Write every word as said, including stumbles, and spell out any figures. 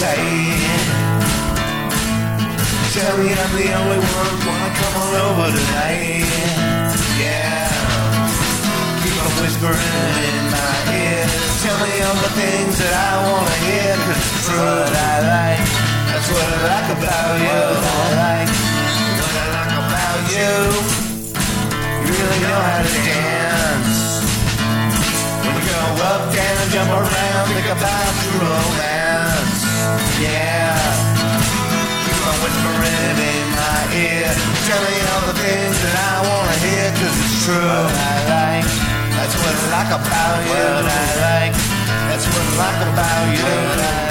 say. Tell me I'm the only one, wanna come on over tonight. Yeah, keep on whispering in my ear. Tell me all the things that I wanna hear, 'cause it's true what I like. That's what I like about you. What I like, what I like about you. You really know how to dance. When we go up, down, jump around, think about your romance. Yeah, keep on whispering in my ear. Tell me all the things that I wanna hear, 'cause it's true what I like. That's what I like about you. What I like, that's what I like about you.